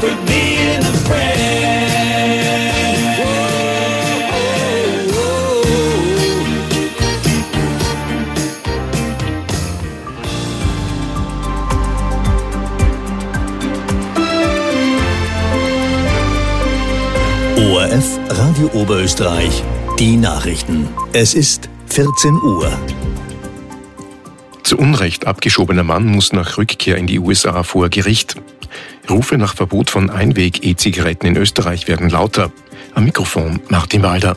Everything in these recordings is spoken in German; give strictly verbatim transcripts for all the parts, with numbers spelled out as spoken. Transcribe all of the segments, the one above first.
quit being a friend. O R F Radio Oberösterreich, die Nachrichten. Es ist vierzehn Uhr. Zu Unrecht abgeschobener Mann muss nach Rückkehr in die U S A vor Gericht. Rufe nach Verbot von Einweg-E-Zigaretten in Österreich werden lauter. Am Mikrofon Martin Walder.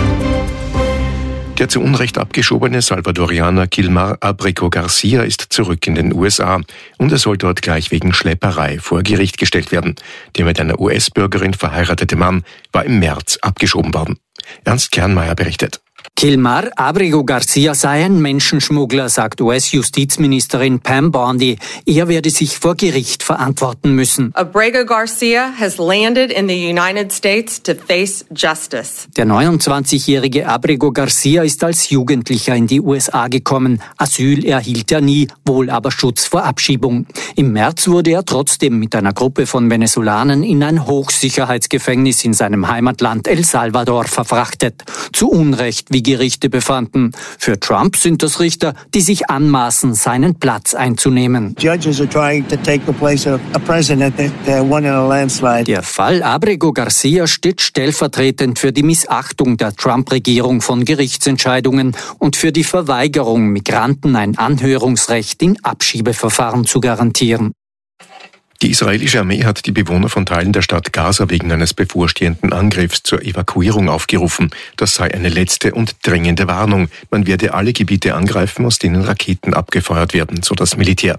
Der zu Unrecht abgeschobene Salvadorianer Kilmar Abrego Garcia ist zurück in den U S A und er soll dort gleich wegen Schlepperei vor Gericht gestellt werden. Der mit einer U S-Bürgerin verheiratete Mann war im März abgeschoben worden. Ernst Kernmeier berichtet. Kilmar Abrego Garcia sei ein Menschenschmuggler, sagt U S-Justizministerin Pam Bondi. Er werde sich vor Gericht verantworten müssen. Abrego Garcia has landed in the United States to face justice. Der neunundzwanzigjährige Abrego Garcia ist als Jugendlicher in die U S A gekommen. Asyl erhielt er nie, wohl aber Schutz vor Abschiebung. Im März wurde er trotzdem mit einer Gruppe von Venezolanen in ein Hochsicherheitsgefängnis in seinem Heimatland El Salvador verfrachtet. Zu Unrecht, wie Gerichte befanden. Für Trump sind das Richter, die sich anmaßen, seinen Platz einzunehmen. Judges are trying to take the place of a president that uh, won in a landslide. Der Fall Abrego Garcia steht stellvertretend für die Missachtung der Trump-Regierung von Gerichtsentscheidungen und für die Verweigerung, Migranten ein Anhörungsrecht in Abschiebeverfahren zu garantieren. Die israelische Armee hat die Bewohner von Teilen der Stadt Gaza wegen eines bevorstehenden Angriffs zur Evakuierung aufgerufen. Das sei eine letzte und dringende Warnung. Man werde alle Gebiete angreifen, aus denen Raketen abgefeuert werden, so das Militär.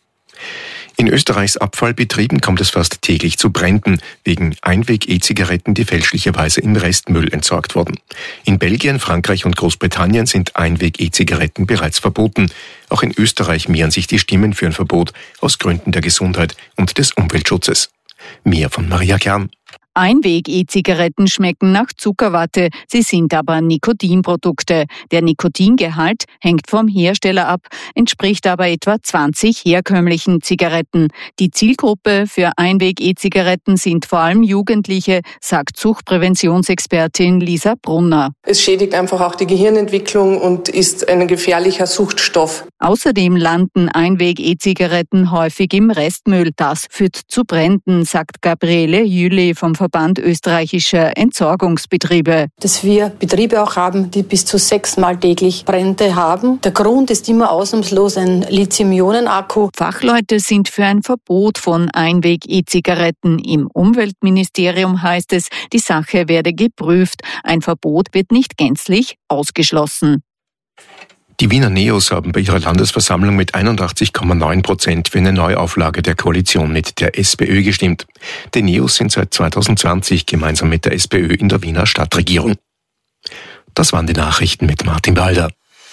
In Österreichs Abfallbetrieben kommt es fast täglich zu Bränden wegen Einweg-E-Zigaretten, die fälschlicherweise im Restmüll entsorgt wurden. In Belgien, Frankreich und Großbritannien sind Einweg-E-Zigaretten bereits verboten. Auch in Österreich mehren sich die Stimmen für ein Verbot aus Gründen der Gesundheit und des Umweltschutzes. Mehr von Maria Kern. Einweg-E-Zigaretten schmecken nach Zuckerwatte, sie sind aber Nikotinprodukte. Der Nikotingehalt hängt vom Hersteller ab, entspricht aber etwa zwanzig herkömmlichen Zigaretten. Die Zielgruppe für Einweg-E-Zigaretten sind vor allem Jugendliche, sagt Suchtpräventionsexpertin Lisa Brunner. Es schädigt einfach auch die Gehirnentwicklung und ist ein gefährlicher Suchtstoff. Außerdem landen Einweg-E-Zigaretten häufig im Restmüll. Das führt zu Bränden, sagt Gabriele Jüli vom Verband österreichischer Entsorgungsbetriebe. Dass wir Betriebe auch haben, die bis zu sechsmal täglich Brände haben. Der Grund ist immer ausnahmslos ein Lithium-Ionen-Akku. Fachleute sind für ein Verbot von Einweg-E-Zigaretten. Im Umweltministerium heißt es, die Sache werde geprüft. Ein Verbot wird nicht gänzlich ausgeschlossen. Die Wiener Neos haben bei ihrer Landesversammlung mit einundachtzig Komma neun Prozent für eine Neuauflage der Koalition mit der SPÖ gestimmt. Die Neos sind seit zweitausendzwanzig gemeinsam mit der SPÖ in der Wiener Stadtregierung. Das waren die Nachrichten mit Martin Balder.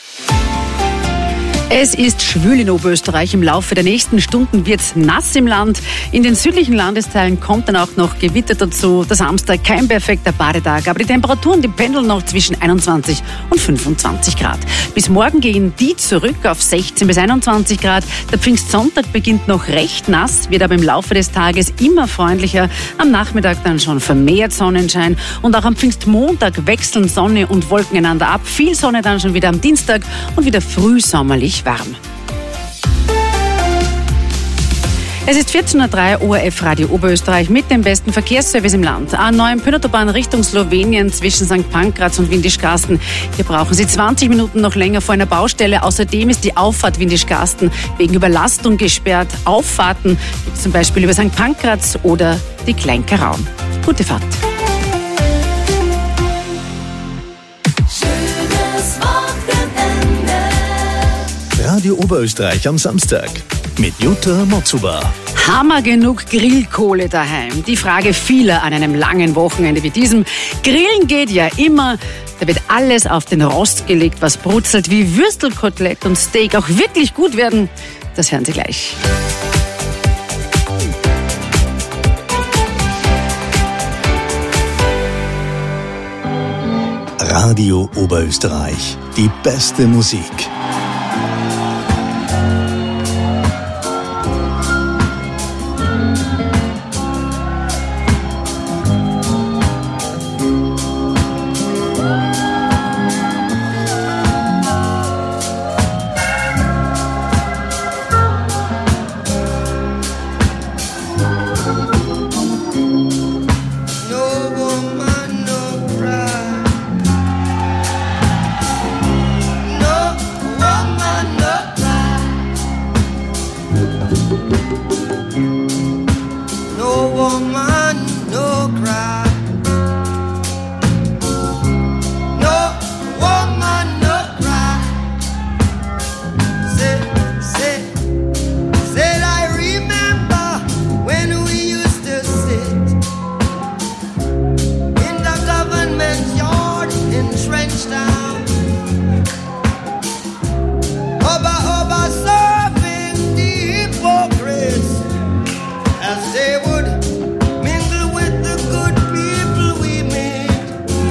Es ist schwül in Oberösterreich. Im Laufe der nächsten Stunden wird es nass im Land. In den südlichen Landesteilen kommt dann auch noch Gewitter dazu. Der Samstag kein perfekter Badetag, aber die Temperaturen, die pendeln noch zwischen einundzwanzig und fünfundzwanzig Grad. Bis morgen gehen die zurück auf sechzehn bis einundzwanzig Grad. Der Pfingstsonntag beginnt noch recht nass, wird aber im Laufe des Tages immer freundlicher. Am Nachmittag dann schon vermehrt Sonnenschein und auch am Pfingstmontag wechseln Sonne und Wolken einander ab. Viel Sonne dann schon wieder am Dienstag und wieder frühsommerlich warm. Es ist vierzehn Uhr drei, O R F Radio Oberösterreich mit dem besten Verkehrsservice im Land. A neun Pönautobahn Richtung Slowenien zwischen Sankt Pankraz und Windischgarsten. Hier brauchen Sie zwanzig Minuten noch länger vor einer Baustelle. Außerdem ist die Auffahrt Windischgarsten wegen Überlastung gesperrt. Auffahrten gibt es zum Beispiel über Sankt Pankraz oder die Kleinkarau. Gute Fahrt. Radio Oberösterreich am Samstag mit Jutta Motzuba. Haben wir genug Grillkohle daheim? Die Frage vieler an einem langen Wochenende wie diesem. Grillen geht ja immer. Da wird alles auf den Rost gelegt, was brutzelt, wie Würstel, Kotelett und Steak auch wirklich gut werden. Das hören Sie gleich. Radio Oberösterreich. Die beste Musik. woman no cry. No woman no cry. Say, say, said I remember when we used to sit in the government yard in Trenchtown. Oba, oba, serving the hypocrites as they would mingle with the good people we made.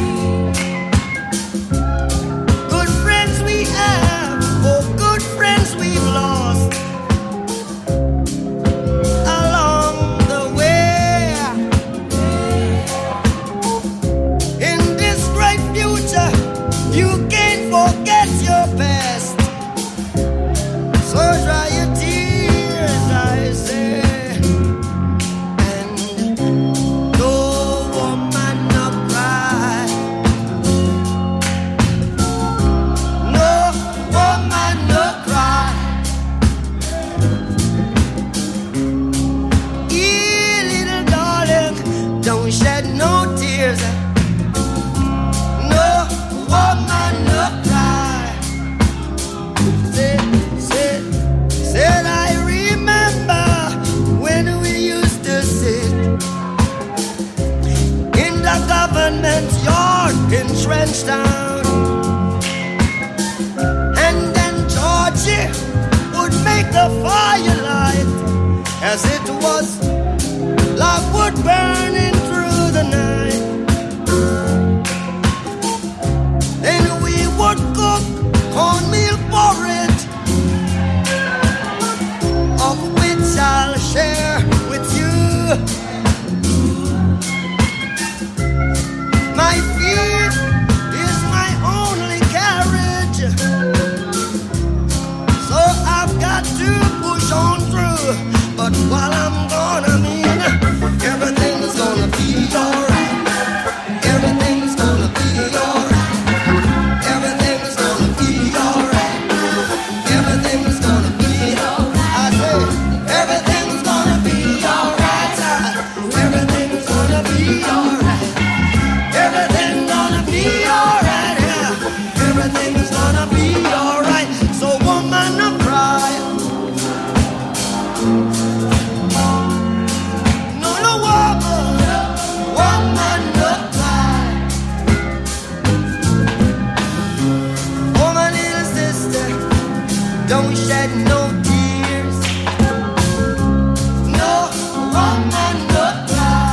Good friends we have, oh good friends we've lost along the way. In this great future, you can't forget your past. So dry your tears, I say, and no woman no cry. No woman no cry. Ee, little darling, don't shed no tears. No woman no cry. Say, say, said I remember when we used to sit in the government yard in Trenchtown, and then Georgie would make the firelight as it was love would burning through the night. Then we would cook cornmeal porridge, of which I'll share with you. My feet is my only carriage, so I've got to push on through. But while I'm gone, I mean, everything's gonna be alright. Everything's gonna be alright. Everything's gonna be alright. Everything's gonna be alright. I say, everything's gonna be alright. Everything's gonna be alright. Everything's gonna be alright. Yeah. Everything's gonna be alright. So woman, no cry. No, no woman, woman, no cry. Oh, my little sister, don't shed no tears. No woman, no cry.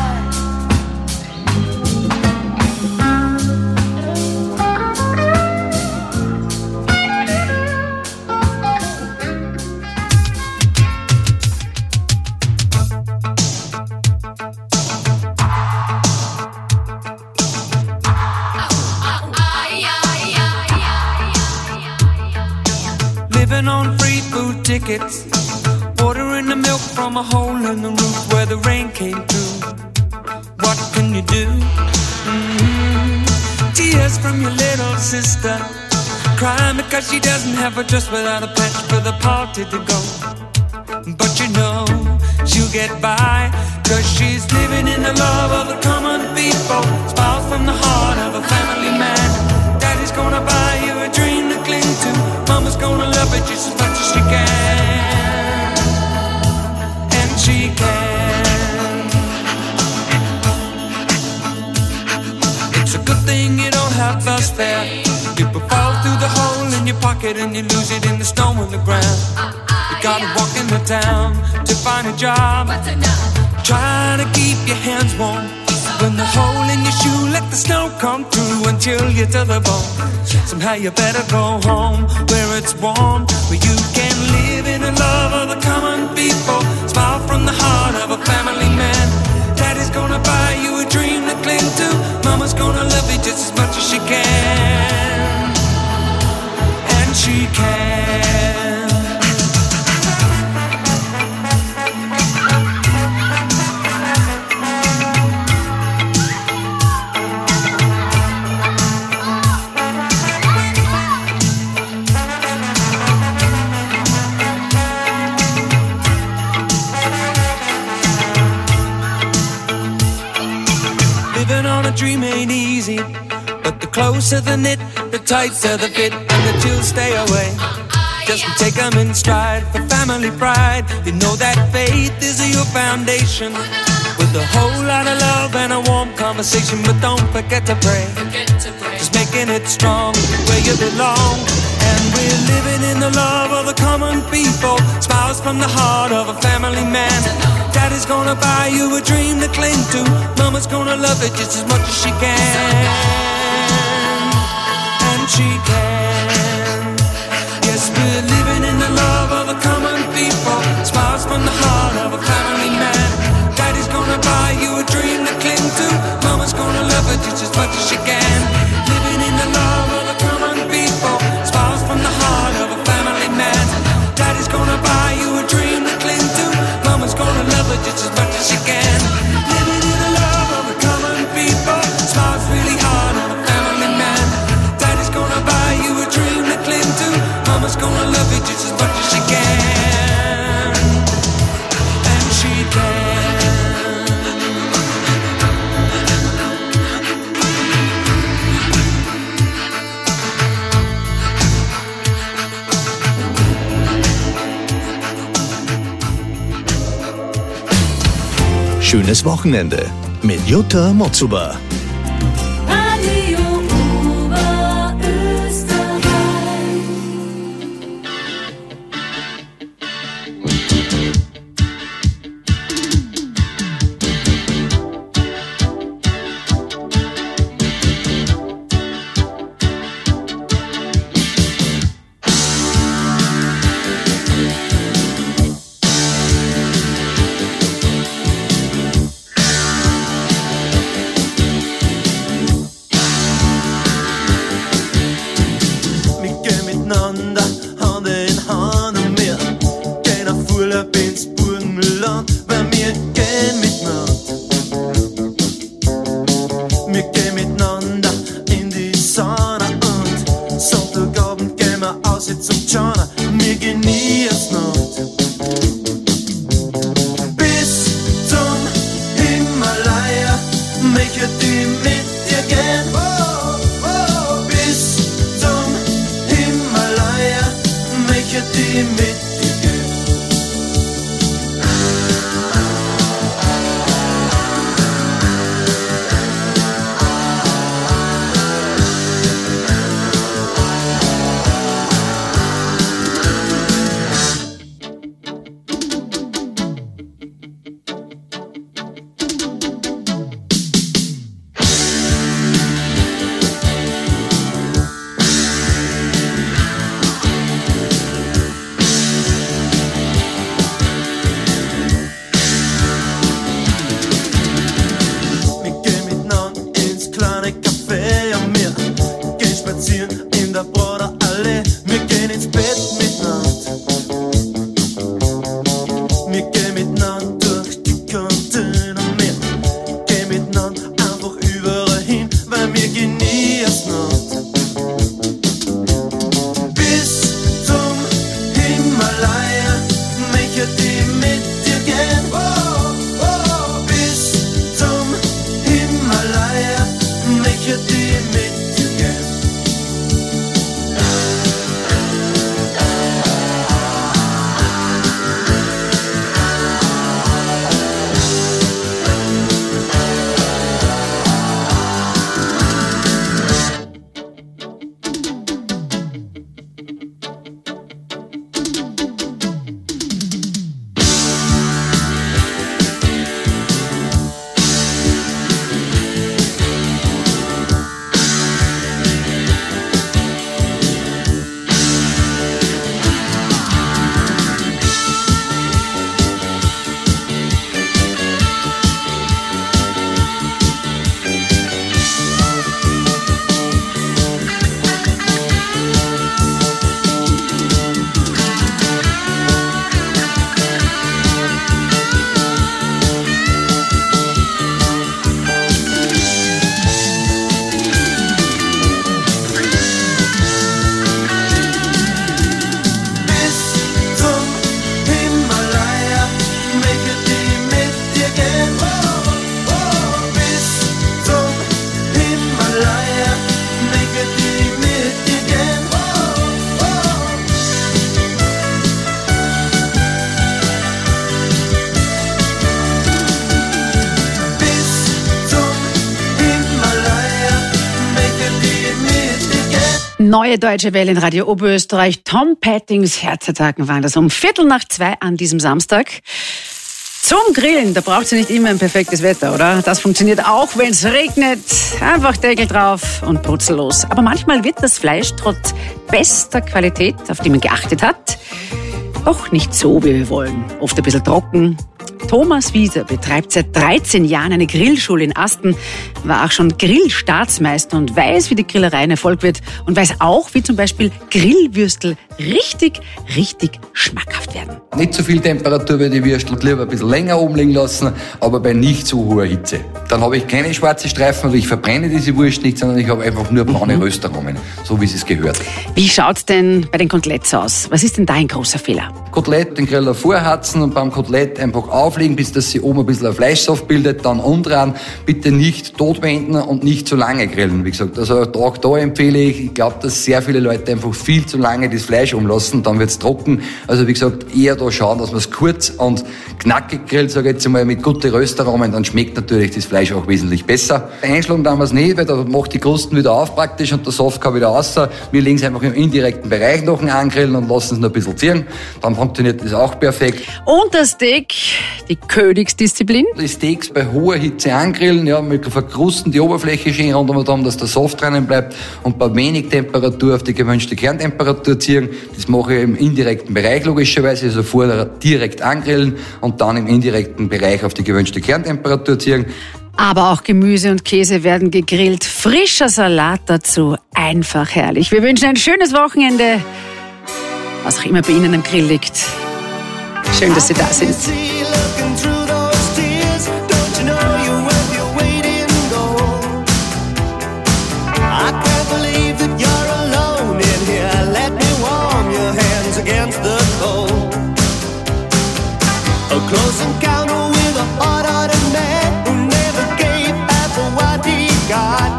Living on free food tickets, ordering the milk from a hole in the roof where the rain came through. What can you do? Mm-hmm. Tears from your little sister, crying because she doesn't have a dress without a patch for the party to go. But you know she'll get by, cause she's living in the love of the common people. Smiles from the heart of a family man. Daddy's gonna buy you a dream to cling to. Mama's gonna love it just as much as she can. And she can. It's a good thing you don't have a spare. You could fall through the hole in your pocket and you lose it in the snow on the ground. You gotta walk in the town to find a job. Try to keep your hands warm. When the hole in your shoe, let the snow come through and chill you to the bone. Somehow you better go home where it's warm, where you can live in the love of the common people. Smile from the heart of a family man. Daddy's gonna buy you a dream to cling to. Mama's gonna love you just as much as she can. And she can. on a dream ain't easy, but the closer the knit, the tighter the fit, and the chills stay away. Just take them in stride for family pride. You know that faith is your foundation, with a whole lot of love and a warm conversation. But don't forget to pray, just making it strong where you belong. And we're living in the love of the common people, smiles from the heart of a family man. Daddy's gonna buy you a dream to cling to, Mama's gonna love it just as much as she can. And she can. Yes, we're living in the love of the common people, smiles from the heart of a family man. Daddy's gonna buy you a dream to cling to, Mama's gonna love it just as much as she can. Living in the love of the common people, smiles from the heart of a family man. Daddy's gonna buy you a dream to cling to, Mama's gonna love it just as much as she can. Living in the love of the common people, smiles really hard on a family man. Daddy's gonna buy you a dream to cling to, Mama's gonna love it just as much as she can. And she can. Schönes Wochenende mit Jutta Motzuba. Radio Oberösterreich. Neue Deutsche Welle in Radio Oberösterreich. Tom Pettings Herzattacken waren das um Viertel nach zwei an diesem Samstag. Zum Grillen, da braucht es ja nicht immer ein perfektes Wetter, oder? Das funktioniert auch, wenn es regnet. Einfach Deckel drauf und brutzel los. Aber manchmal wird das Fleisch trotz bester Qualität, auf die man geachtet hat, auch nicht so, wie wir wollen. Oft ein bisschen trocken. Thomas Wieser betreibt seit dreizehn Jahren eine Grillschule in Asten, war auch schon Grillstaatsmeister und weiß, wie die Grillerei ein Erfolg wird und weiß auch, wie zum Beispiel Grillwürstel richtig, richtig schmackhaft werden. Nicht zu viel Temperatur bei den Würsteln, lieber ein bisschen länger oben liegen lassen, aber bei nicht zu hoher Hitze. Dann habe ich keine schwarzen Streifen, also ich verbrenne diese Wurst nicht, sondern ich habe einfach nur braune mhm. Röstaromen, so wie es gehört. Wie schaut's denn bei den Koteletts aus? Was ist denn da ein großer Fehler? Kotelett, den Griller vorheizen und beim Kotelett einfach auflegen, bis das sich oben ein bisschen ein Fleischsaft bildet, dann umdrehen. Bitte nicht totwenden und nicht zu lange grillen, wie gesagt. Also auch da empfehle ich, ich glaube, dass sehr viele Leute einfach viel zu lange das Fleisch umlassen, dann wird's trocken. Also wie gesagt, eher da schauen, dass man es kurz und knackig grillt, sage ich jetzt einmal, mit guten Röstaromen, dann schmeckt natürlich das Fleisch auch wesentlich besser. Einschlagen tun wir es nicht, weil da macht die Krusten wieder auf praktisch und der Saft kann wieder raus. Wir legen es einfach im indirekten Bereich noch angrillen und lassen es noch ein bisschen ziehen. Dann funktioniert das auch perfekt. Und das Steak, die Königsdisziplin? Die Steaks bei hoher Hitze angrillen, ja, mit verkrusten die Oberfläche schön rundum, dass der Saft drinnen bleibt und bei wenig Temperatur auf die gewünschte Kerntemperatur ziehen. Das mache ich im indirekten Bereich logischerweise, also vorher direkt angrillen und dann im indirekten Bereich auf die gewünschte Kerntemperatur ziehen. Aber auch Gemüse und Käse werden gegrillt. Frischer Salat dazu, einfach herrlich. Wir wünschen ein schönes Wochenende, was auch immer bei Ihnen am Grill liegt. Schön, dass Sie da sind. Close encounter with a hard-hearted man who never gave half of what he got.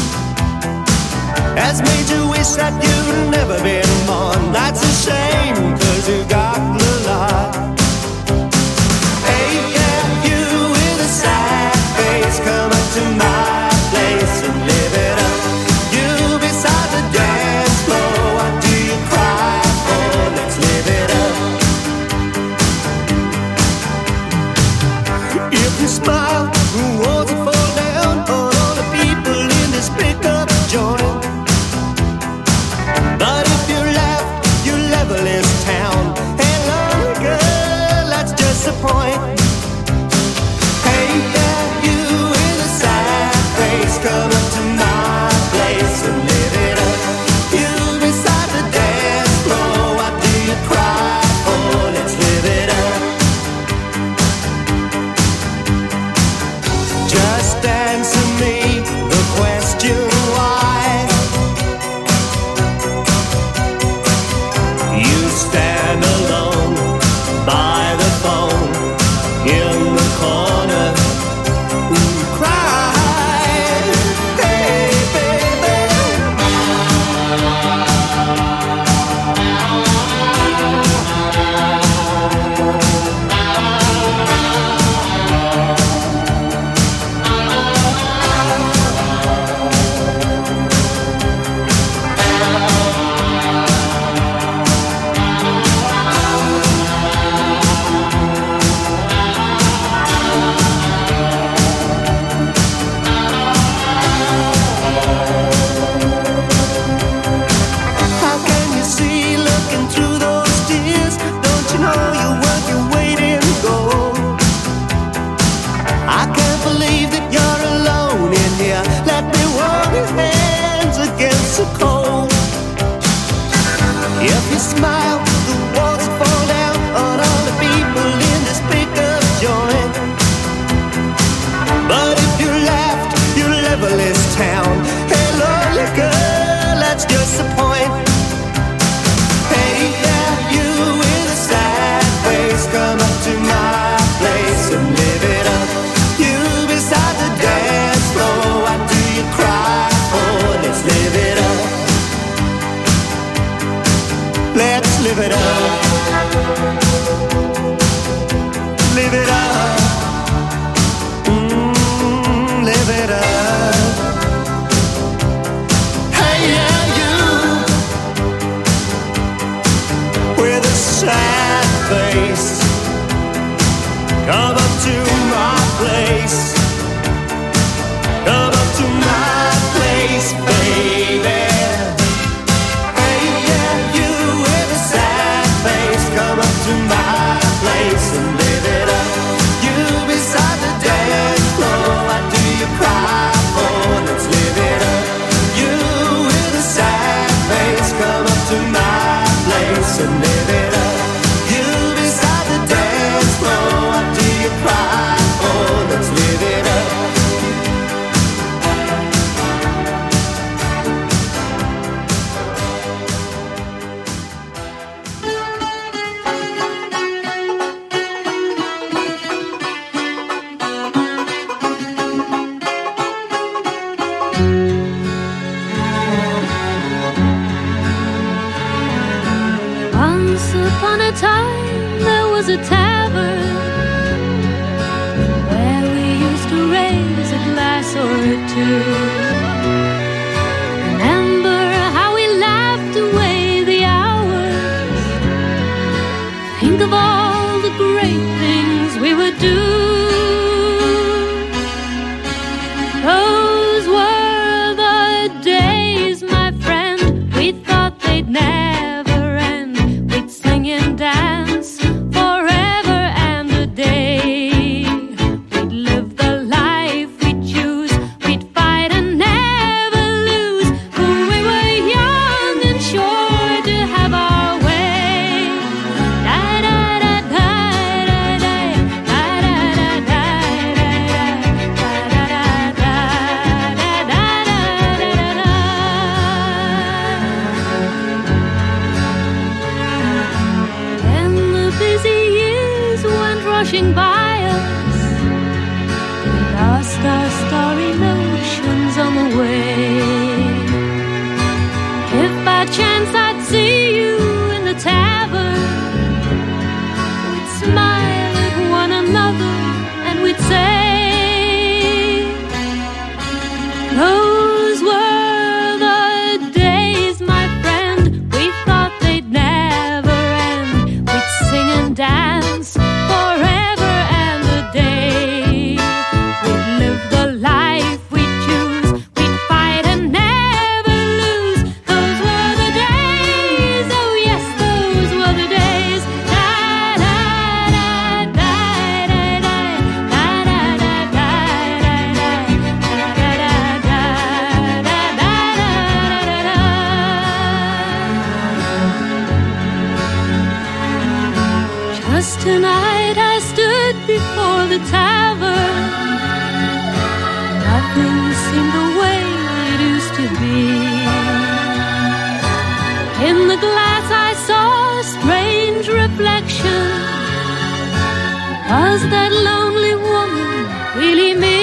Has made you wish that you'd never been born. That's a shame, cause you got the lot. Hey, yeah, you with a sad face, come up to my place and live it up. You beside the dance floor, what do you cry for? Let's live it up. If you smile, who wants to fall down on all the people in this pickup joint? was a tavern where we used to raise a glass or two. Remember how we laughed away the hours. Think of all the great things we would do. Those were the days, my friend, we thought they'd never end. We'd sing and dance forever and a day. We'd live the life we'd choose. We'd fight and never lose. For we were young and sure to have our way. Da da da da da da da da da da rushing by us, we lost our starry notions on the way. If by chance I'd see you in the tavern, we'd smile at one another and we'd say, those were the days, my friend, we thought they'd never end. We'd sing and dance forever and a day. We'd live the life we'd choose. We'd fight and never lose. Those were the days. Oh yes, those were the days. Da da da da da da da da da da da da da da. Just tonight I stood before the tavern. Nothing seemed the way it used to be. In the glass I saw a strange reflection. Was that lonely woman really me?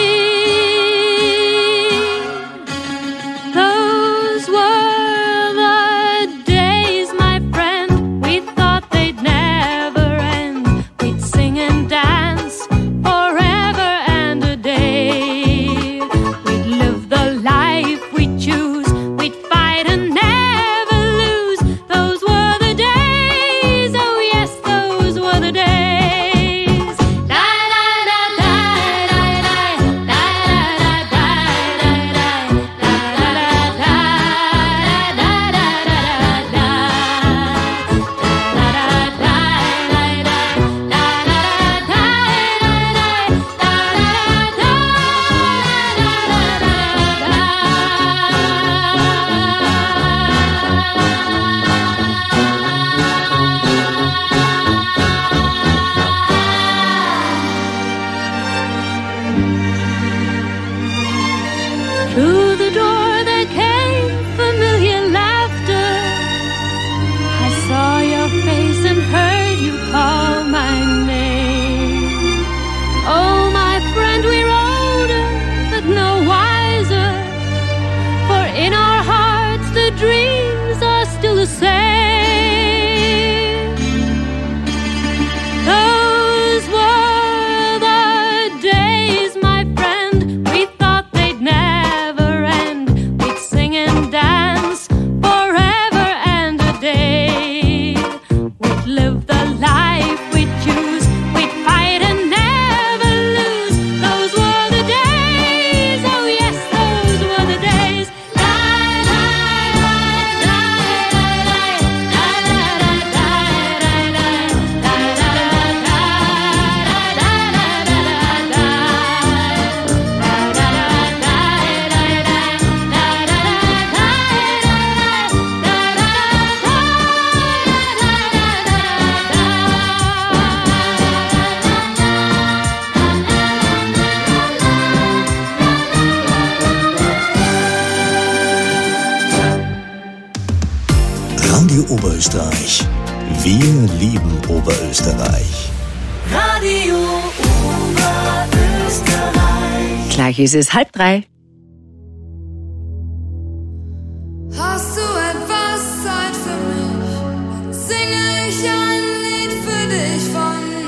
Those were the days, my friend, we thought they'd never end. We'd sing and dance forever and a day. We'd live the life we'd choose. We'd fight and never lose. Those were the days. Oh yes, those were the days. Da da da da da da da da Through the door there came familiar laughter. I saw your face and heard you call my name. Oh, my friend, we're older, but no wiser. For in our hearts the dreams are still the same. Those were the days, my friend, we thought they'd never end. We'd sing and dance forever and a day. We'd live the life we'd choose. We'd fight and never lose. Those were the days. Oh yes, those were the days. Da da da da da da da Radio Oberösterreich. Wir lieben Oberösterreich. Radio Oberösterreich. Gleich ist es halb drei. Hast du etwas Zeit für mich? Singe ich ein Lied für dich von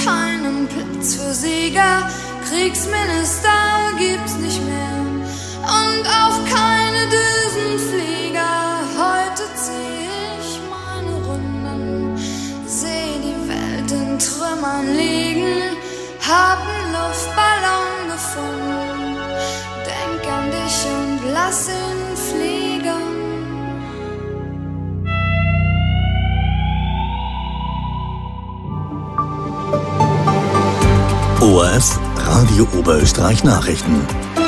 keinen Platz für Sieger. Kriegsminister gibt's nicht mehr und auch keine Düsenflieger. Heute zieh ich meine Runden, seh die Welt in Trümmern liegen, hab einen Luftballon gefunden, denk an dich und lass ihn fliegen. O R F Radio Oberösterreich Nachrichten.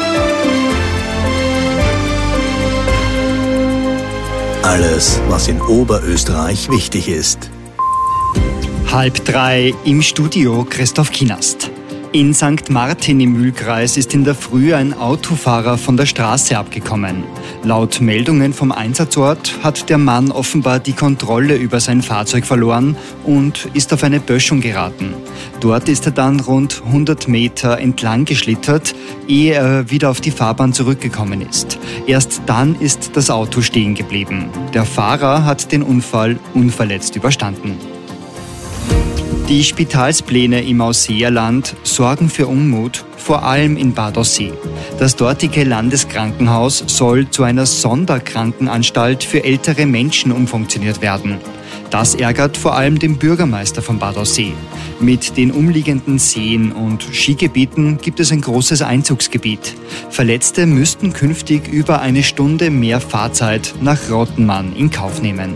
Alles, was in Oberösterreich wichtig ist. Halb drei im Studio Christoph Kienast. In Sankt Martin im Mühlkreis ist in der Früh ein Autofahrer von der Straße abgekommen. Laut Meldungen vom Einsatzort hat der Mann offenbar die Kontrolle über sein Fahrzeug verloren und ist auf eine Böschung geraten. Dort ist er dann rund hundert Meter entlang geschlittert, ehe er wieder auf die Fahrbahn zurückgekommen ist. Erst dann ist das Auto stehen geblieben. Der Fahrer hat den Unfall unverletzt überstanden. Die Spitalspläne im Ausseerland sorgen für Unmut, vor allem in Bad Aussee. Das dortige Landeskrankenhaus soll zu einer Sonderkrankenanstalt für ältere Menschen umfunktioniert werden. Das ärgert vor allem den Bürgermeister von Bad Aussee. Mit den umliegenden Seen und Skigebieten gibt es ein großes Einzugsgebiet. Verletzte müssten künftig über eine Stunde mehr Fahrzeit nach Rottenmann in Kauf nehmen.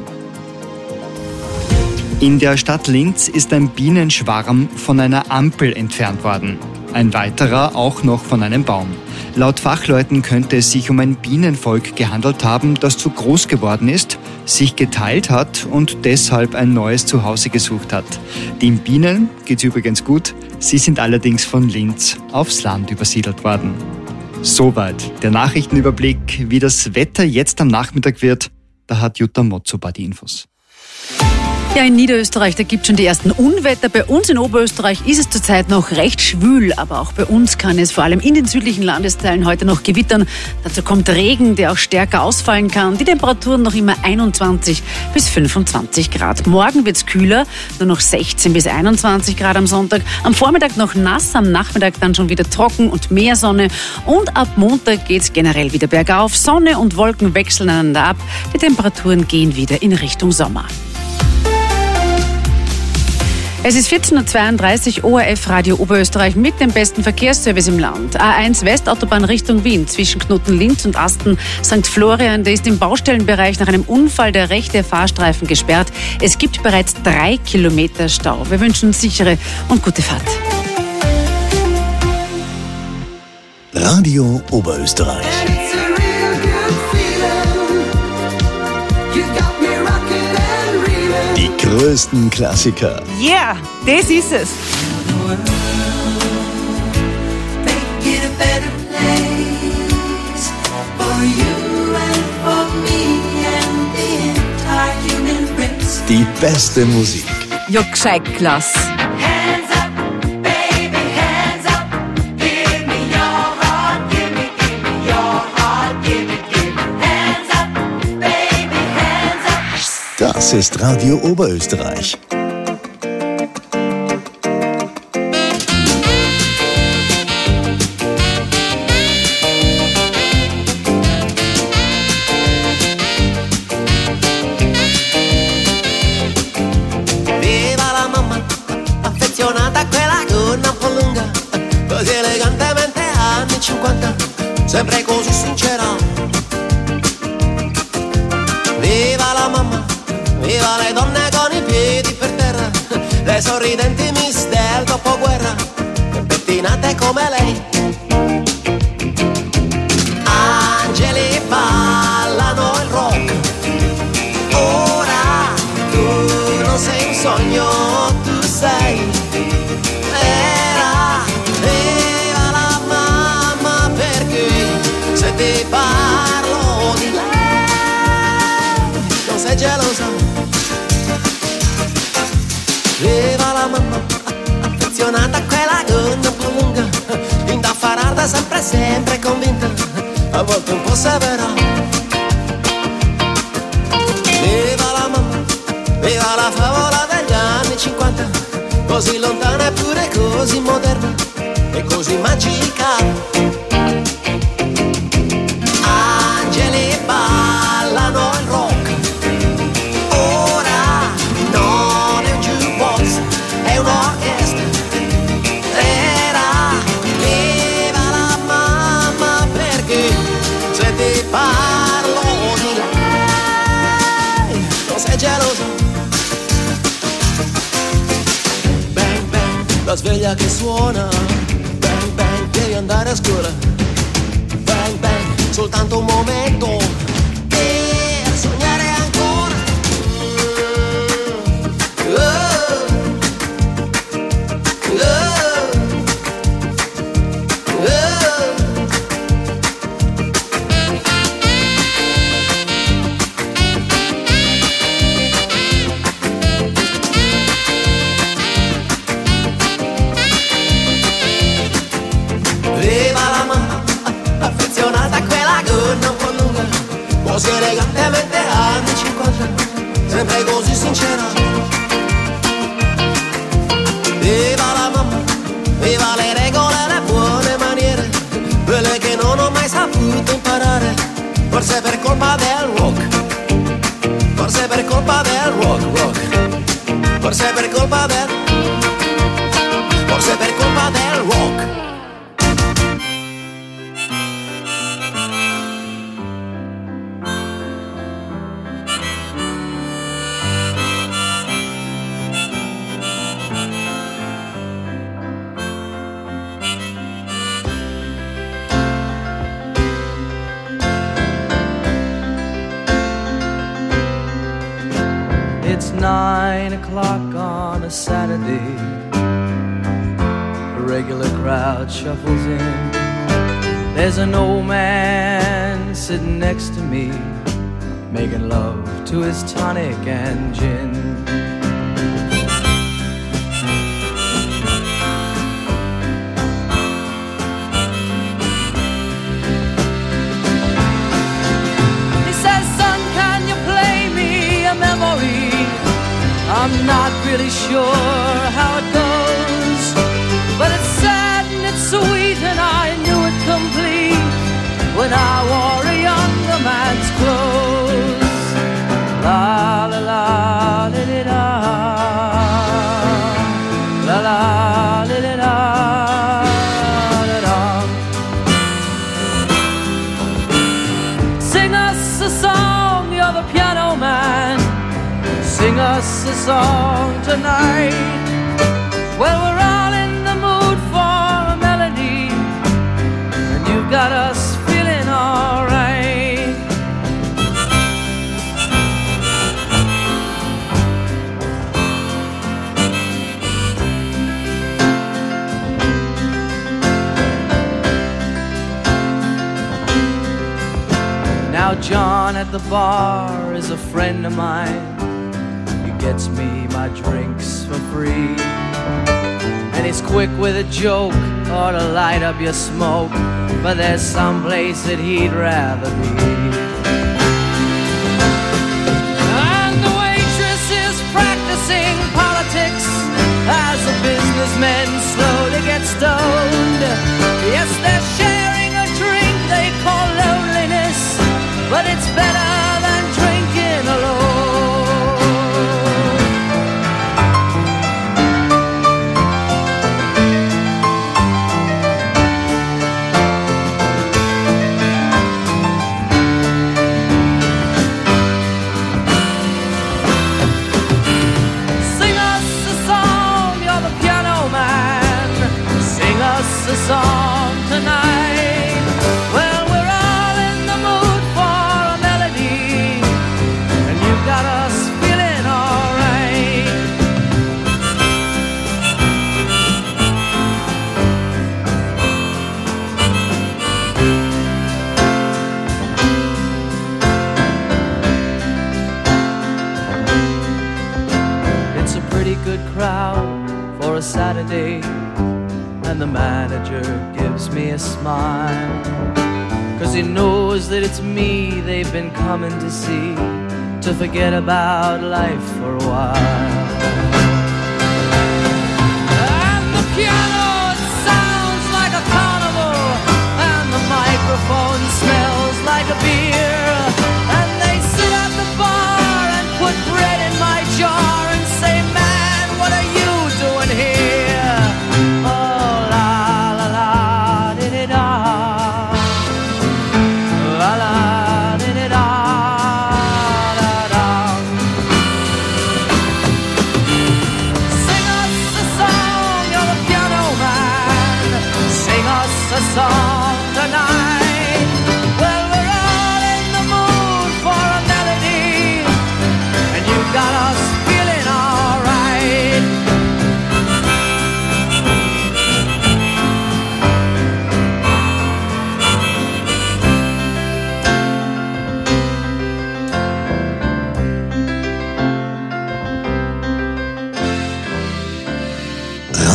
In der Stadt Linz ist ein Bienenschwarm von einer Ampel entfernt worden. Ein weiterer auch noch von einem Baum. Laut Fachleuten könnte es sich um ein Bienenvolk gehandelt haben, das zu groß geworden ist, sich geteilt hat und deshalb ein neues Zuhause gesucht hat. Den Bienen geht's übrigens gut, sie sind allerdings von Linz aufs Land übersiedelt worden. Soweit der Nachrichtenüberblick. Wie das Wetter jetzt am Nachmittag wird, da hat Jutta Motzoba die Infos. Ja, in Niederösterreich, da gibt es schon die ersten Unwetter. Bei uns in Oberösterreich ist es zurzeit noch recht schwül, aber auch bei uns kann es vor allem in den südlichen Landesteilen heute noch gewittern. Dazu kommt Regen, der auch stärker ausfallen kann. Die Temperaturen noch immer einundzwanzig bis fünfundzwanzig Grad. Morgen wird es kühler, nur noch sechzehn bis einundzwanzig Grad am Sonntag. Am Vormittag noch nass, am Nachmittag dann schon wieder trocken und mehr Sonne. Und ab Montag geht es generell wieder bergauf. Sonne und Wolken wechseln einander ab. Die Temperaturen gehen wieder in Richtung Sommer. Es ist vierzehn Uhr zweiunddreißig, O R F Radio Oberösterreich mit dem besten Verkehrsservice im Land. A eins Westautobahn Richtung Wien zwischen Knoten-Linz und Asten Sankt Florian. Der ist im Baustellenbereich nach einem Unfall der rechte Fahrstreifen gesperrt. Es gibt bereits drei Kilometer Stau. Wir wünschen sichere und gute Fahrt. Radio Oberösterreich. Die größten Klassiker. Yeah, das ist es. Die beste Musik. Ja, gescheit klasse. Das ist Radio Oberösterreich. Viva la mamma, affezionata a quella gonna un po' lunga, così elegantemente anni cinquanta, sempre così sincera. Viva la mamma, viva le donne con i piedi per terra, le sorridenti miss del dopoguerra, e pettinate come lei. Angeli ballano il rock, ora tu non sei un sogno, tu sei vera. Viva la mamma, perché se ti parlo di lei non sei gelosa. Viva la mamma, affezionata a quella gonna un po' lunga, indaffarata sempre, sempre convinta, a volte un po' severa. Viva la mamma, viva la favola degli anni cinquanta, così lontana eppure così moderna e così magica. Angeli ballano il rock. Ora non è un jukebox, è un'orchestra. Era viva la mamma, perché se ti parlo di lei non sei geloso. Bang bang, la sveglia che suona. Bang bang, devi andare a scuola. Bang bang, soltanto un momento per sognare ancora. Oh, oh, oh. Viva la mamma, affezionata a quella gonna un po' lunga, così elegantemente anni cinquanta, sempre così sincera. Viva la mamma, viva le regole e le buone maniere, quelle che non ho mai saputo imparare, forse per colpa del rock, forse per colpa del rock, rock, forse per colpa del, forse per colpa del rock. It's nine o'clock on a Saturday. A regular crowd shuffles in. There's an old man sitting next to me, making love to his tonic and gin. He says, son, can you play me a memory? I'm not really sure how it goes, but it's sad and it's sweet, and I knew it complete when I wore a younger man's clothes. La la la li li la, la la li li la, la la. Sing us a song, you're the piano man. Sing us a song tonight. Well, we're all in the mood for a melody, and you've got us feeling alright. Now John at the bar is a friend of mine. Gets me my drinks for free, and he's quick with a joke or to light up your smoke, but there's some place that he'd rather be. And the waitress is practicing politics as the businessmen slowly get stoned. Yes, they're sharing a drink they call loneliness, but it's better than drinking alone. A song tonight. Well, we're all in the mood for a melody, and you've got us feeling alright. It's a pretty good crowd for a Saturday, and the manager gives me a smile, 'cause he knows that it's me they've been coming to see, to forget about life for a while. And the piano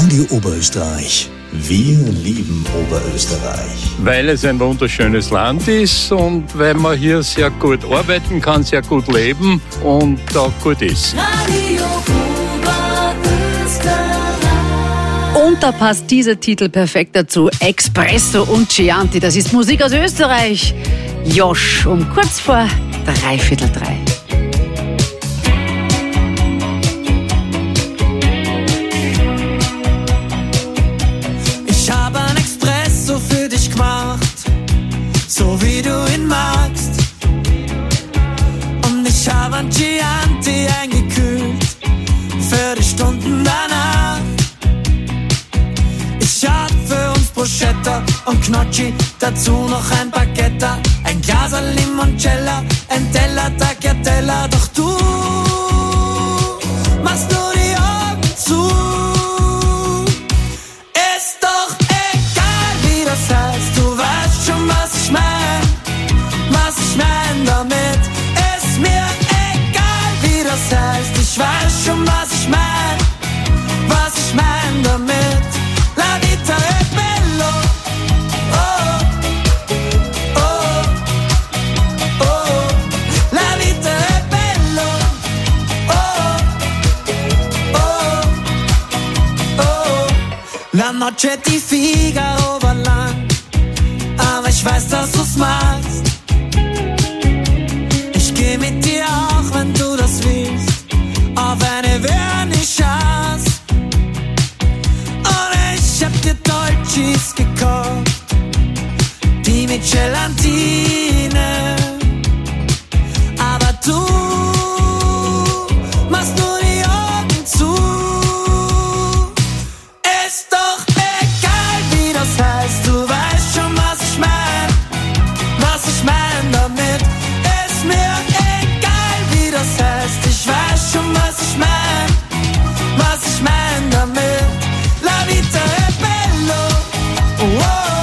Radio Oberösterreich. Wir lieben Oberösterreich. Weil es ein wunderschönes Land ist und weil man hier sehr gut arbeiten kann, sehr gut leben und auch gut ist. Radio Oberösterreich. Und da passt dieser Titel perfekt dazu. Expresso und Chianti, das ist Musik aus Österreich. Josh, um kurz vor dreiviertel drei. Ich habe ein Espresso für dich gemacht, so wie du ihn magst. Und ich habe ein Chianti eingekühlt für die Stunden danach. Ich hab für uns Bruschetta und Gnocchi, dazu noch ein Baguette, ein Glas Limoncello, ein Teller Tagliatella. Doch du machst nur die Augen zu. Ist doch egal, wie das heißt, du weißt schon, was ich mein, was ich mein damit. Ist mir egal, wie das heißt, ich weiß schon, was ich mein, was ich mein damit. La vita è bello, oh, oh, oh, la vita è bello, oh, oh, oh. La noche di Figaro war lang, aber ich weiß, dass du's magst. Ich geh mit dir auch, wenn du das willst, auf eine Vernissage. Ich hab dir Dolcis gekauft, die mit Gelatine. Aber du machst nur die Augen zu. Ist doch egal, wie das heißt, du weißt schon, was ich mein, was ich mein damit. Ist mir egal, wie das heißt, ich weiß schon, was ich mein, was ich mein damit. La vita è bello, oh,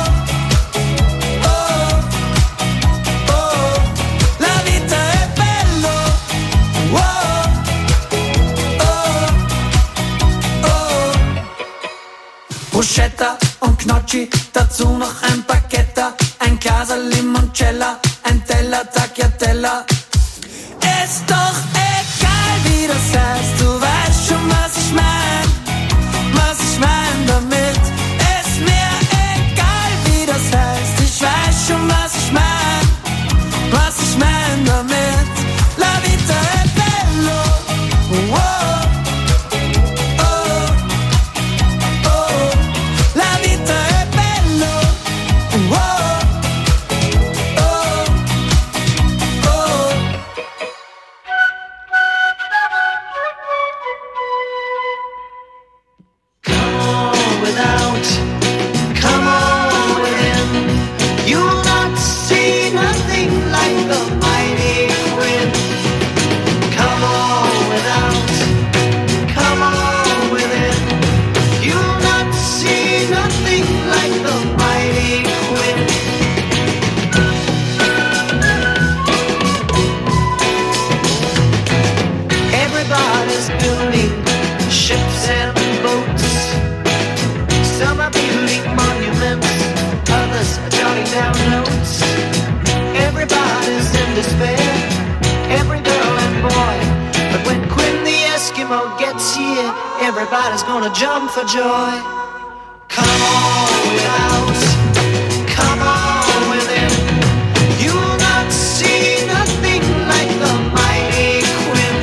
oh, oh, la vita è bello, oh, oh, oh. Bruschetta und Gnocchi, dazu noch ein Baguette, ein Glas Limoncello, ein Teller Tagliatella. Ist doch egal, wie das heißt, du weißt schon, was ich mein, was ich mein damit. Ist mir egal, wie das heißt, ich weiß schon, was ich mein, was ich mein damit. La vita è bello, oh, oh, oh, la vita è bello, oh, oh, oh. Without, come on within. You'll not see nothing like the mighty wind. Come on without, come on within. You'll not see nothing like the mighty wind. Everybody's building ships and boats. Some are building monuments, others are jotting down notes. Everybody's in despair, every girl and boy. But when Quinn the Eskimo gets here, everybody's gonna jump for joy. Come on without, come on within. You'll not see nothing like the mighty Quinn.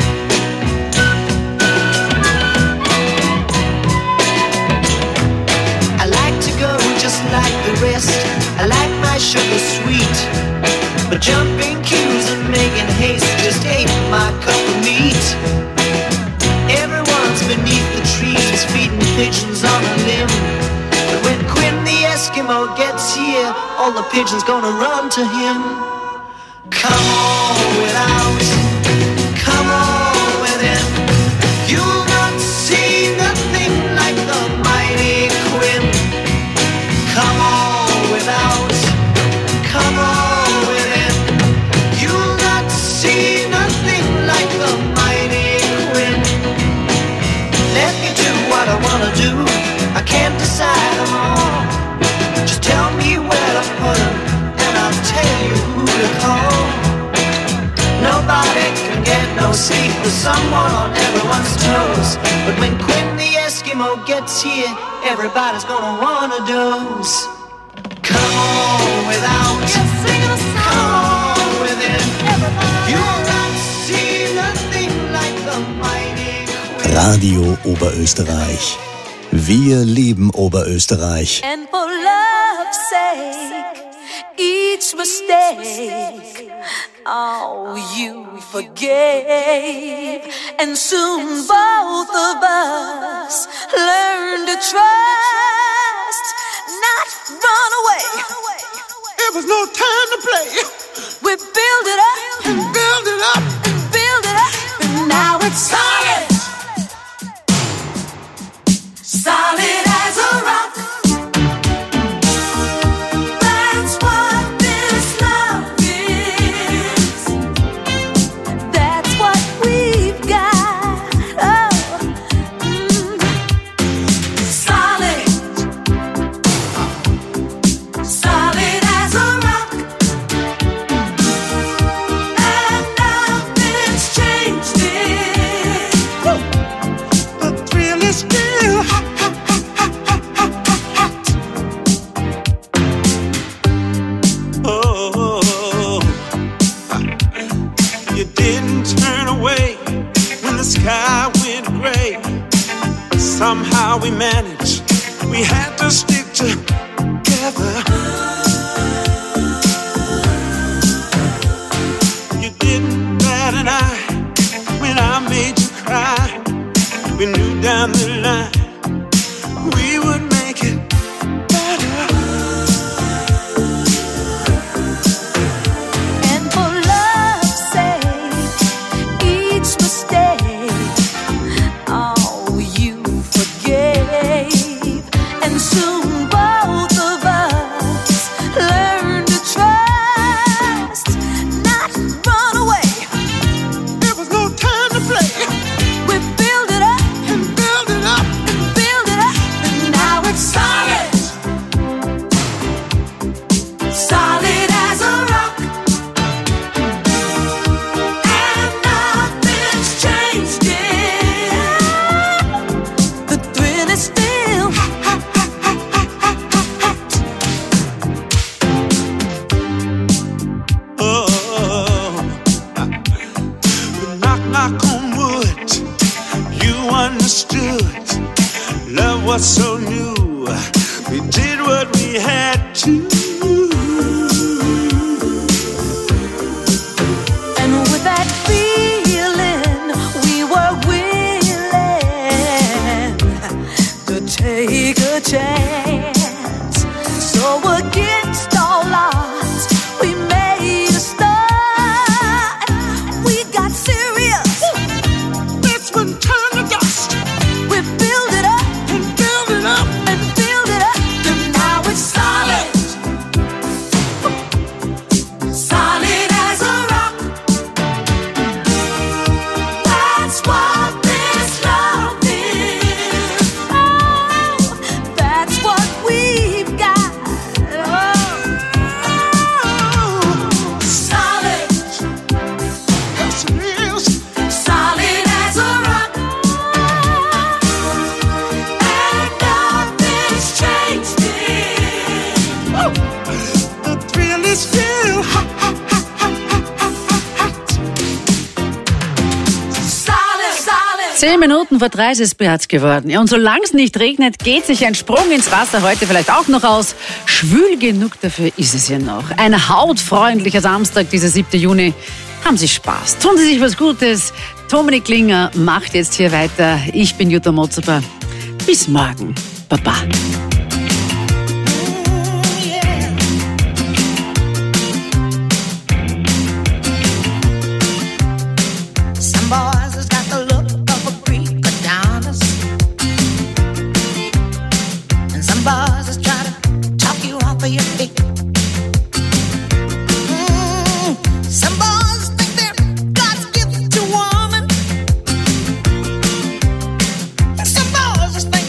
I like to go just like the rest. I like my sugar sweet. But jumping queues and making haste just ain't my cup of meat. Everyone's beneath the trees feeding pigeons on a limb. But when Quinn the Eskimo gets here, all the pigeons gonna run to him. Come on without, come on within. You'll not see nothing like the mighty Quinn. Come on without, come on within. You'll not see nothing like the mighty Quinn. Let me do what what I wanna do. I can't decide them all. Just tell me where to put them, and I'll tell you who to call. Nobody can get no sleep with someone on everyone's toes. But when Quinn the Eskimo gets here, everybody's gonna wanna doze. Come on without, come on within. You'll not see nothing like the mighty Quinn. Radio Oberösterreich. Wir lieben Oberösterreich. And for love's sake, each mistake, oh, you forgave. And soon both of us learn to trust, not run away. It was no time to play. We build it up and build it up and build it up, and now it's solid, solid as a rock. That's what this love is. That's what we've got. Oh, mm. Solid, solid as a rock. And nothing's changed it. The thrill is still hot. Oh, you didn't turn away when the sky went gray. Somehow we managed. We had to stick together. You didn't bat an eye when I made you cry. We knew down the line we would make it better. And for love's sake, each mistake, oh, you forgave. And soon both of us learn to trust, not run away. There was no time to play. We build it up and build it up and build it up, and now it's solid, solid as a rock. And nothing's changed it. The thrill is still hot. Oh, knock, knock on wood. You understood. Love was so new. We did what we had to. And with that feeling, we were willing to take a chance. So against all odds, we made a start. We got serious. This one turned to dust. We build it up And build it up. and build it up, and now it's solid, solid as a rock. That's what this love is. Oh, that's what we've got. Oh, solid, Yes, it is. solid as a rock. And nothing's changed it. The thrill is still hot, hot, hot, hot, hot, hot, hot. Solid, solid. Zehn Minuten vor drei ist es beherzt geworden. Ja, und solange es nicht regnet, geht sich ein Sprung ins Wasser heute vielleicht auch noch aus. Schwül genug dafür ist es ja noch. Ein hautfreundlicher Samstag, dieser siebte Juni. Haben Sie Spaß. Tun Sie sich was Gutes. Dominik Klinger macht jetzt hier weiter. Ich bin Jutta Motzeber. Bis morgen. Baba. Some boys has got the look of a Greek Adonis. And some boys is try to talk you off of your feet. Mm, some boys think they're God's gift to woman. And some boys just think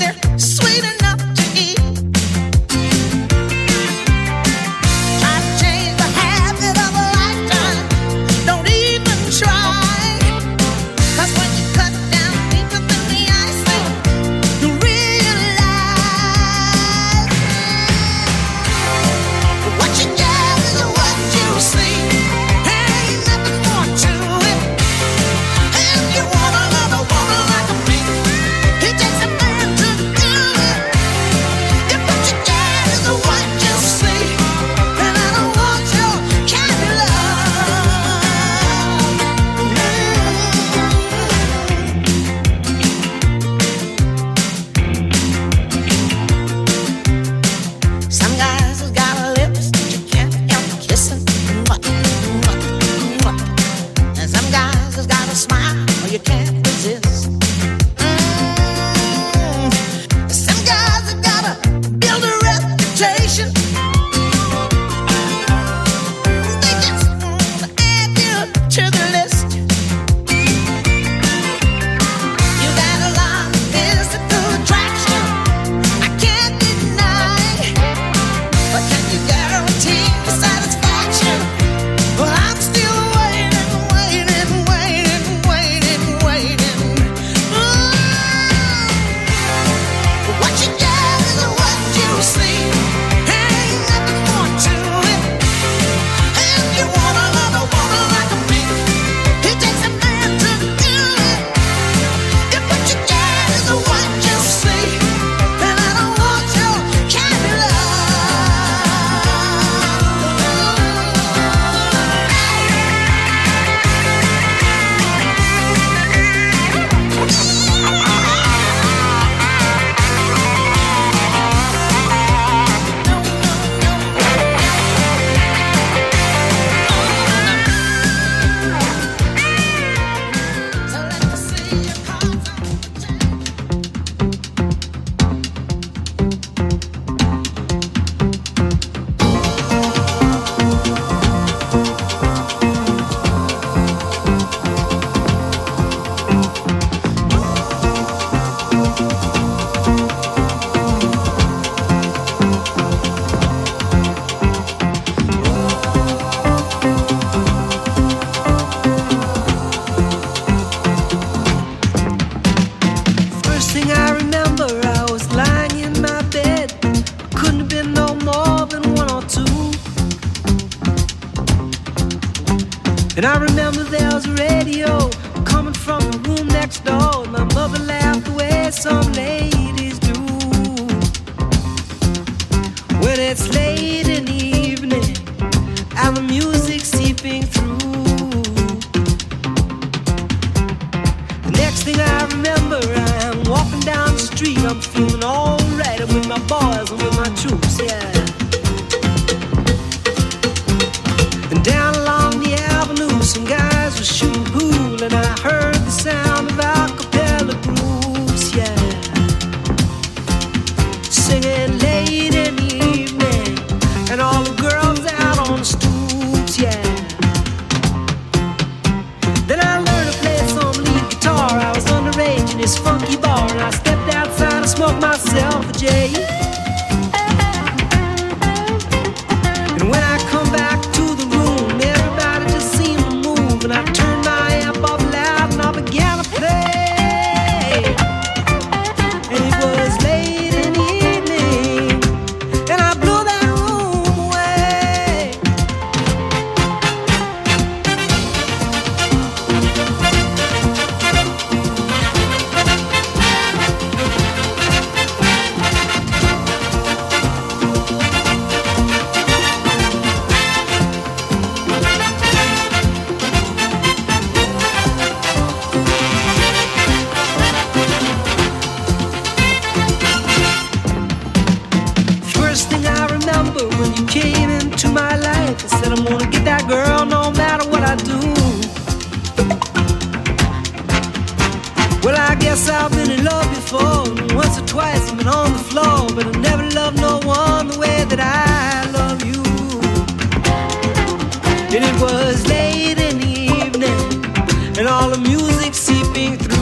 And I remember there was a radio coming from the room next door. And my mother laughed the way some ladies do when it's late in the evening and the music's seeping through. The next thing I remember, I'm walking down the street. I'm feeling alright. I'm with my boys and with my troops, yeah. And down along the avenue, some guys were shooting pool, and I heard the sound of a cappella groups, yeah, singing late in the evening, and all the girls out on the stoops, yeah. Then I learned to play some lead guitar. I was underage in this funky bar, and I stepped outside and smoked myself a J. And when I come back to the room, everybody just seemed to move, and I turned my amp up loud and I began to play. And it was late in the evening, and I blew that room away. First thing I remember when you came into my life, I said I'm gonna get that girl no matter what I do. Well, I guess I've been in love before, and once or twice I've been on the floor, but I never loved no one the way that I love you. And it was late in the evening, and all the music seeping through.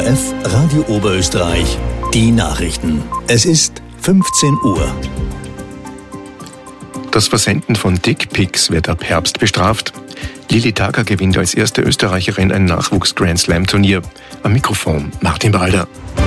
O R F Radio Oberösterreich, die Nachrichten. Es ist fünfzehn Uhr. Das Versenden von Dickpics wird ab Herbst bestraft. Lilly Tager gewinnt als erste Österreicherin ein Nachwuchs-Grand-Slam-Turnier. Am Mikrofon Martin Balder.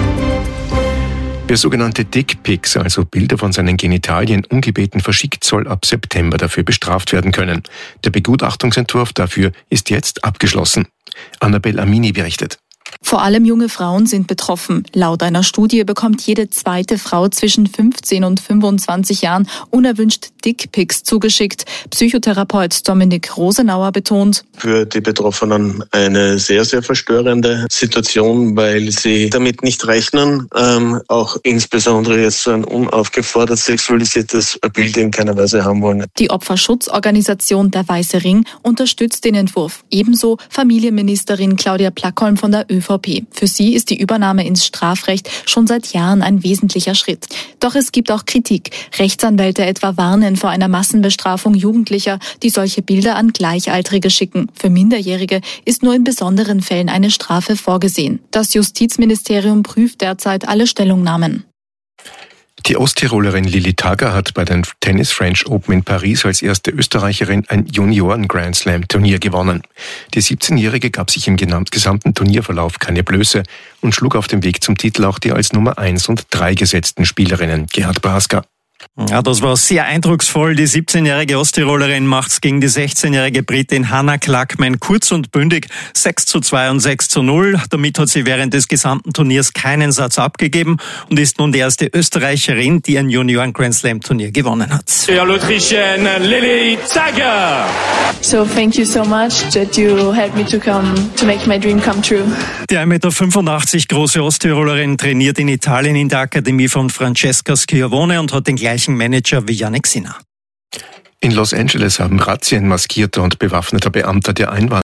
Wer sogenannte Dickpics, also Bilder von seinen Genitalien, ungebeten verschickt, soll ab September dafür bestraft werden können. Der Begutachtungsentwurf dafür ist jetzt abgeschlossen. Annabel Amini berichtet. Vor allem junge Frauen sind betroffen. Laut einer Studie bekommt jede zweite Frau zwischen fünfzehn und fünfundzwanzig Jahren unerwünscht Dickpics zugeschickt. Psychotherapeut Dominik Rosenauer betont: Für die Betroffenen eine sehr, sehr verstörende Situation, weil sie damit nicht rechnen, ähm, auch insbesondere jetzt so ein unaufgefordert sexualisiertes Bild in keiner Weise haben wollen. Die Opferschutzorganisation Der Weiße Ring unterstützt den Entwurf. Ebenso Familienministerin Claudia Plackholm von der ÖVP. Für sie ist die Übernahme ins Strafrecht schon seit Jahren ein wesentlicher Schritt. Doch es gibt auch Kritik. Rechtsanwälte etwa warnen vor einer Massenbestrafung Jugendlicher, die solche Bilder an Gleichaltrige schicken. Für Minderjährige ist nur in besonderen Fällen eine Strafe vorgesehen. Das Justizministerium prüft derzeit alle Stellungnahmen. Die Osttirolerin Lilly Tager hat bei den Tennis French Open in Paris als erste Österreicherin ein Junioren-Grand-Slam-Turnier gewonnen. Die siebzehnjährige gab sich im gesamten Turnierverlauf keine Blöße und schlug auf dem Weg zum Titel auch die als Nummer eins und drei gesetzten Spielerinnen Gerhard Brasker. Ja, das war sehr eindrucksvoll. Die siebzehnjährige Osttirolerin macht's gegen die sechzehnjährige Britin Hannah Klackmann kurz und bündig sechs zu zwei und sechs zu null. Damit hat sie während des gesamten Turniers keinen Satz abgegeben und ist nun die erste Österreicherin, die ein Junioren-Grand-Slam-Turnier gewonnen hat. Ja, l'Autrichienne Lilly Tager. So thank you so much that you helped me to come to make my dream come true. Die ein Meter fünfundachtzig große Osttirolerin trainiert in Italien in der Akademie von Francesca Schiavone und hat den gleichen Manager wie Yannick Sinner. In Los Angeles haben Razzien maskierter und bewaffneter Beamter der Einwanderer